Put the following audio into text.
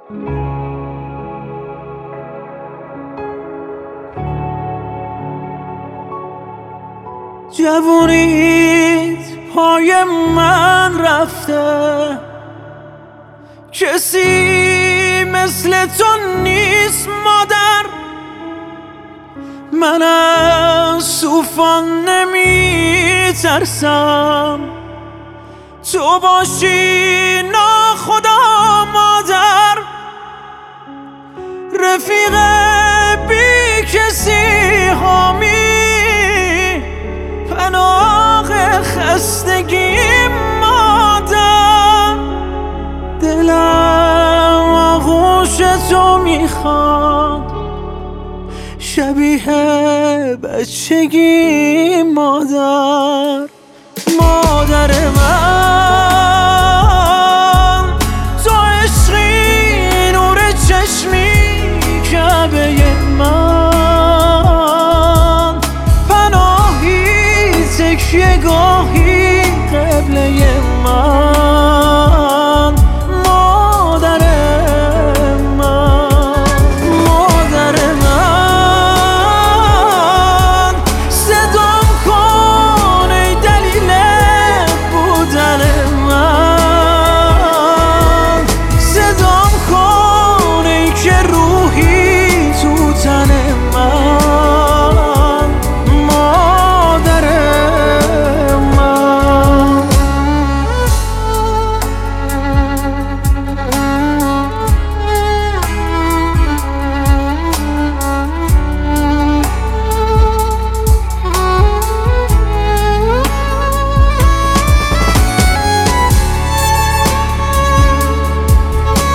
جوونیت پای من رفته، کسی مثل تو نیست مادر. من از طوفان نمی ترسم، تو باشی ناخدا مادر. رفیق بی کسی حامی، پناه خستگی مادر. دلم آغوش تو میخواد، شبیه بچگی مادر. مادر من